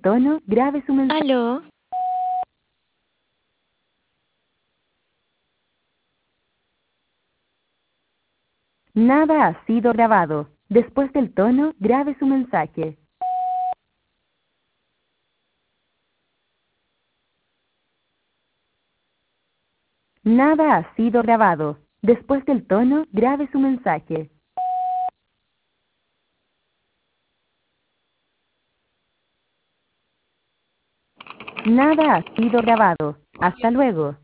tono, grabe su mensaje. ¿Aló? Nada ha sido grabado. Después del tono, grabe su mensaje. Nada ha sido grabado. Después del tono, grabe su mensaje. Nada ha sido grabado. Hasta luego.